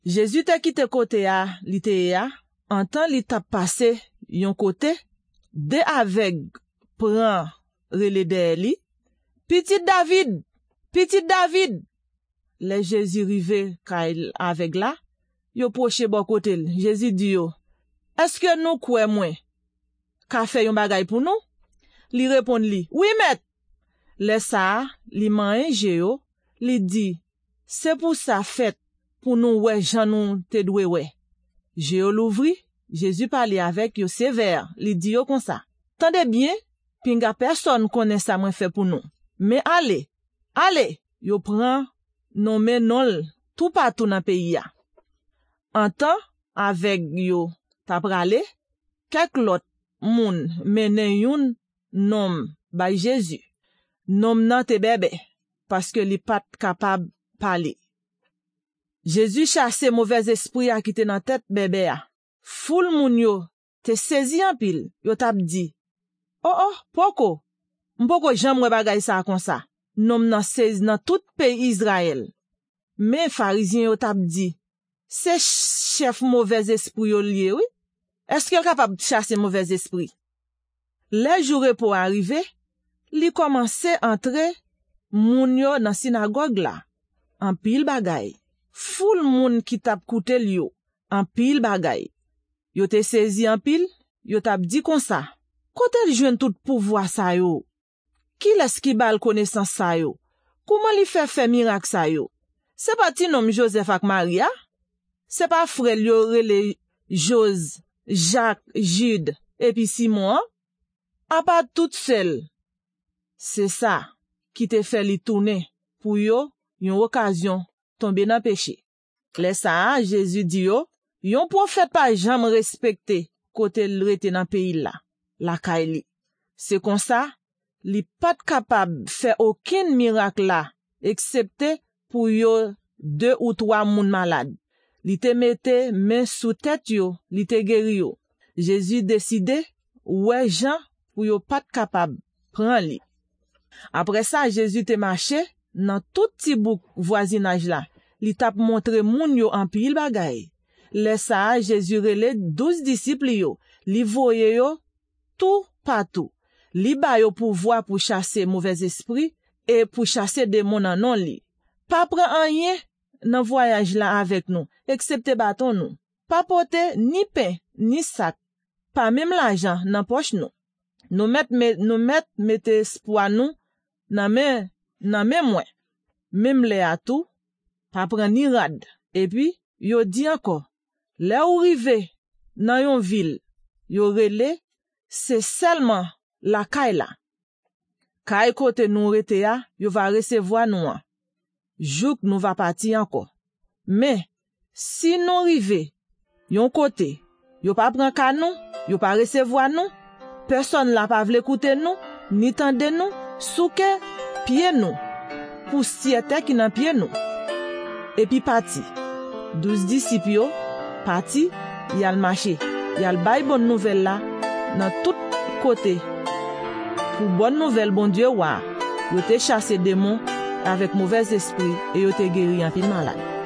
Jésus te quitté côté a, li te ya, en temps li t'a passé yon côté, de aveugle prend relé de li, petit David, le Jésus rive kay avec là, yo proche bon côté. Jésus dit yo, est-ce que nous croyons moins qu'a fait yon bagay pour nous? Li répond li, oui maître. Le ça, li mange yo, li dit, c'est pour ça fait pour nous ouais Jean nous te doué ouais. Yo l'ouvri, Jésus parlait avec yo sévère, li dit yo comme ça. Tendez bien, pinga personne connaît ça moi fait pour nous. Mais allez, yo prend nommé non tout partout dans pays ya. En temps avec yo t'a pralé, quelques l'autre moun menen yon nom by Jésus. Nom nan te bébé parce que li pat capable parler. Jésus chasse mauvais esprit a qui te dans tête bébé a. Foule moun yo te saisi en pile, yo t'a dit, oh, mpoko jamwe bagay sa kon sa. Nom nan saisi dans tout pays Israël. Mais pharisien yo t'a dit, c'est chef mauvais esprit yo lié, oui? Est-ce qu'il est capable de chasser mauvais esprit? Les jours pour arriver, li commence entrer moun yo dans synagogue là, en pile bagay. Foule moun qui t'a coûté yo, en pile bagay. Yo te saisi en pile, yo t'a dit comme ça. Kote li jwenn tout pouvoir sa yo? Qui laisse qui bal connaissance sa yo? Comment li fait miracle sa yo? C'est pas ti nom Joseph ak Maria? C'est pas frère yo rele Jose, Jacques, Jude et puis Simon? A pas tout seul. C'est ça qui te fait li tourner pour yo yon occasion tomber dans péché. Les ça Jésus dit yo, yon prophète pas jamais respecté côté l rete dans pays là, la kaili. C'est comme ça, li pas capable faire aucun miracle là, excepté pour yo 2 ou 3 moun malade. Li te mette main sous tête yo, li te guéri yo. Jésus décidé, ouais Jean, pour yo pas capable, prend li. Après ça, Jésus te marché, dans tout petit bout voisinage là. Li tap montre moun yo en pile bagay. Le ça, Jésus relè 12 disciples yo. Li voye yo tout partout. Li ba yo pouvoir pour chasser mauvais esprit et pour chasser démon en non li. Pas prend rien dans voyage là avec nous, excepté bâton nous. Pas porter ni pain, ni sac, pas même l'argent dans poche nous. Nous mettre espoir nous dans main moins. Même les à tout, pas prendre ni rad. Et puis, yo dit encore, là où rive dans yon ville, yo relé, c'est seulement la caille là. Caille côté nous rete ya, yo va recevoir nous. Jouk nous va partir encore. Mais, si nous rive, yon côté, yo pas prend canon, yo pas recevoir nous, personne la pas vle écouter nous, ni tande nous, souke, pied nous, poussière qui nan pied nous. Et puis parti. 12 disciples yo, parti, yal marché, yal bay bonne nouvelle là, dans tout côté. Pour bonne nouvelle, bon Dieu, wa, yo te chassé démon avec mauvais esprit et yo te guéri en pile malade.